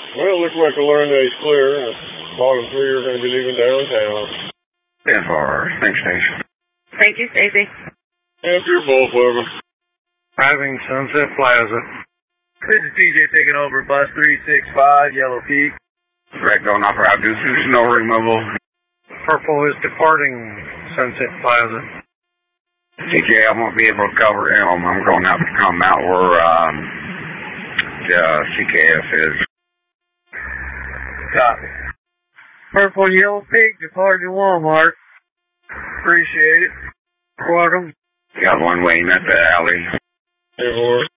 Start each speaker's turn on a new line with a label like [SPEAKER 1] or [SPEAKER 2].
[SPEAKER 1] Well, looks like the learn that he's clear. Bottom three are going to be leaving downtown.
[SPEAKER 2] 10-4, Spring Station.
[SPEAKER 3] Thank you, Stacy.
[SPEAKER 1] After both of them.
[SPEAKER 4] Driving Sunset Plaza.
[SPEAKER 5] This is TJ taking over bus 365, Yellow Peak.
[SPEAKER 2] Red going off route due to snow removal.
[SPEAKER 4] Purple is departing Sunset Plaza.
[SPEAKER 2] TJ, I won't be able to cover Elm. I'm going out to come out where the CKF is.
[SPEAKER 5] Copy. Purple and Yellow Peak departing Walmart. Appreciate it.
[SPEAKER 4] Welcome.
[SPEAKER 2] Got one waiting at the alley.
[SPEAKER 1] 10-4.